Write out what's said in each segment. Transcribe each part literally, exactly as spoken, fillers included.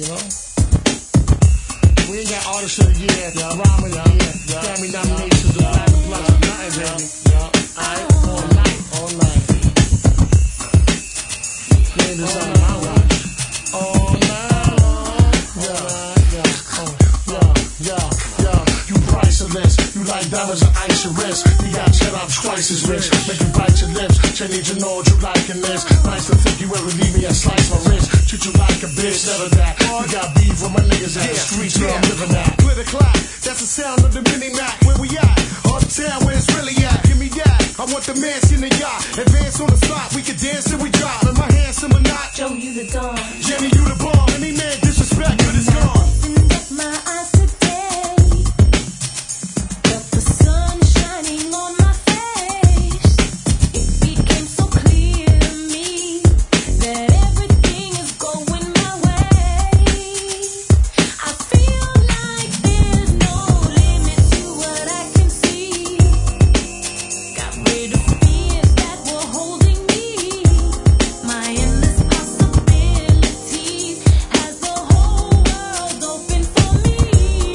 you know? We ain't got Artist of the Year, yeah, Rhyme of the Year, yeah, Grammy nominations, the Black Plus, nothing, baby. Yeah, alright, all night, all night. Playing this on my watch. All night long. Yeah, yeah, oh, yeah, yeah, yeah. You priceless, you like diamonds and ice your wrist. You got shut up twice as rich. Make you bite your lips, she need to know what you like in this. Nice to think you ever leave me and slice my wrist. Treat you like a bitch, never that. You got beef with my niggas at the streets where I'm living at. Clear the clock, that's the sound of the mini-mac. Where we at? Uptown, where it's really at. Give me that, I want the mansion and yacht. Advance on the spot, we can dance till we drop. Am I handsome or not? Joe, you the dawn. Jenny, you the bomb. Any man disrespect, but it's gone. Opened up my eyes today, felt the sun shining on my face. It became so clear to me that everything is going my way. I feel like there's no limit to what I can see. Got rid of fears that were holding me. My endless possibilities has the whole world open for me.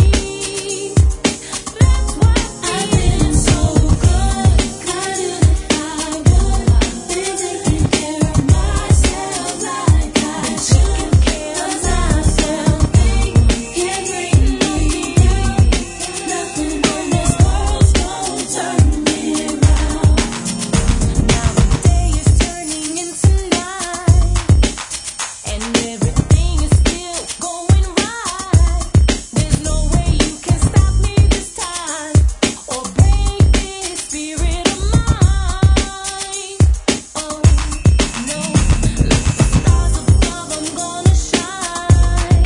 That's why I've been so good. I knew that I would. Been taking care of myself like I should. Cause I still think can't bring me down. Nothing in this world's gonna turn me around. Now the day is turning into night, and everything is still going right. There's no way you can stop me this time, or break this spirit of mine. Oh no, like the stars above, I'm gonna shine.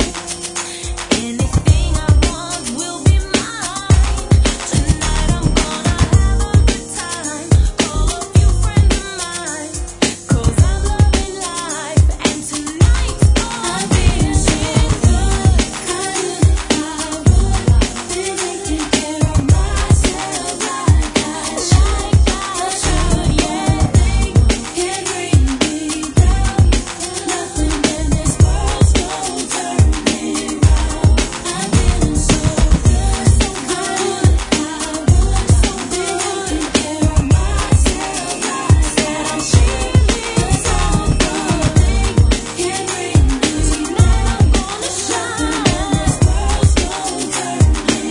Anything I want will be mine. Tonight I'm gonna have a good time. Call a few friends of mine, cause I'm loving life. And tonight's I've been feeling good. I knew that I would. Been taking care of myself like I should. Yeah, can't bring me down. Nothing in this world's gonna turn me around. I've been so good, so good. I would. Been taking care of myself like I said I'm feeling so good. Can't bring me tonight. I'm gonna shine. This world's gonna turn me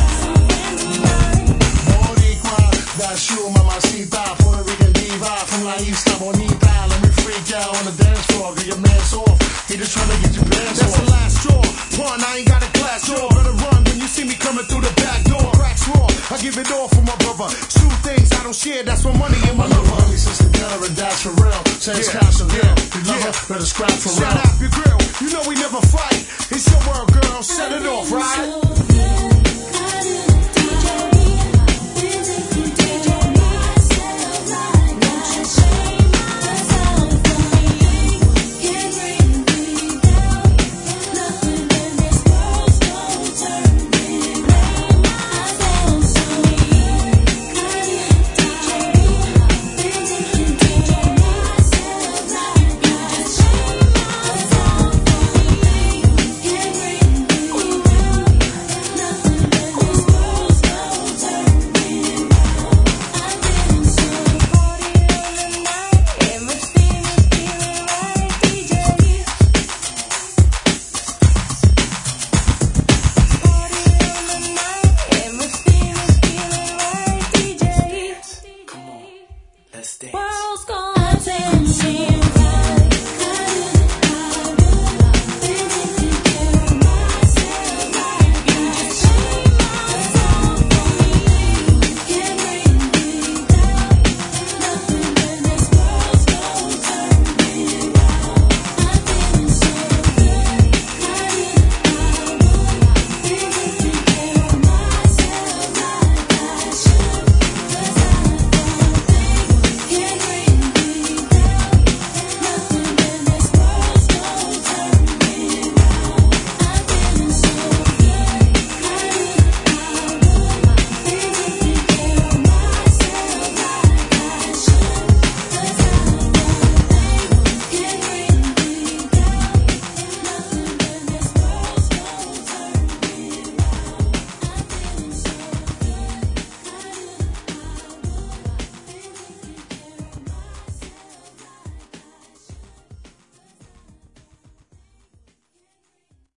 around. Boricua, that's you, mamacita. Puerto Rican diva from La Isla Bonita. Let me freak out on the dance floor. Get your man's off. He just trying to get your pants That's the off. last straw. Pun, I ain't got a glass door. Better run when you see me coming through the back door. Cracks raw, I give it all for my brother. Shoot things I don't share, that's my money and my My love lover. honey since the killer and that's for real. Says Yeah. cash for real. Yeah. You love Yeah. her, better scrap for Shout real. out your grill, you know we never fight. It's your world, girl, set it off, right? So good.